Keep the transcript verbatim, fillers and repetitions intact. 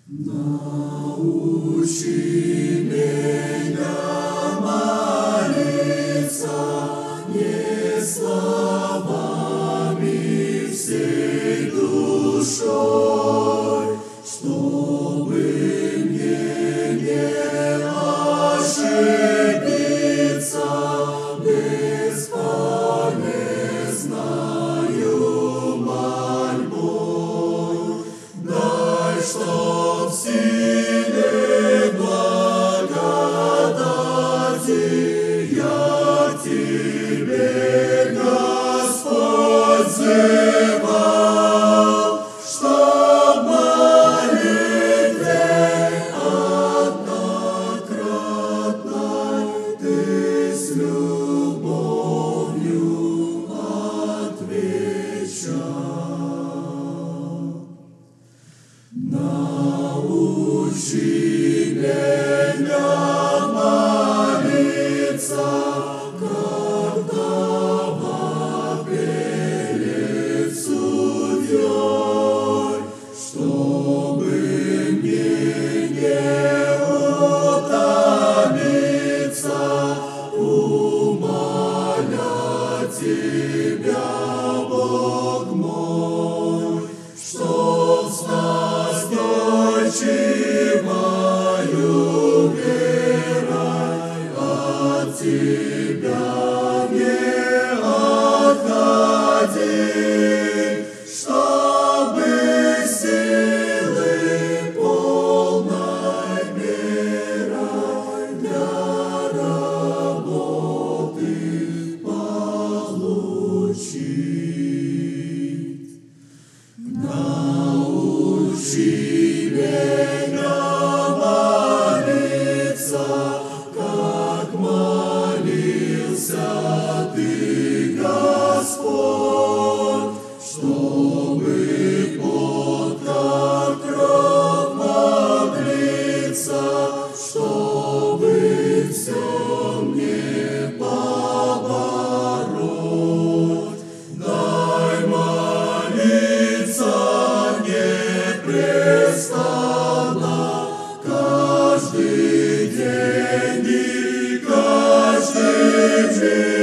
Научи меня молиться не словами, всей душой, чтобы мне не ошибиться бесполезною мольбой. Дай, чтоб в силе благодати я к Тебе, Господь, взывал, чтоб молитве однократной Ты с любовью отвечал. Научи меня молиться, когда перед судьей, чтобы мне не утомиться, умолять Тебя, Бог мой, чтоб с настойчивою верой от Тебя не отходить, чтобы силы полной мерой для работы получить. Научи меня молиться, как молился Ты, Господь, чтобы пот, как кровь, мог литься, чтобы все мне побороть. Дай молиться непрестанно каждый день и каждый день.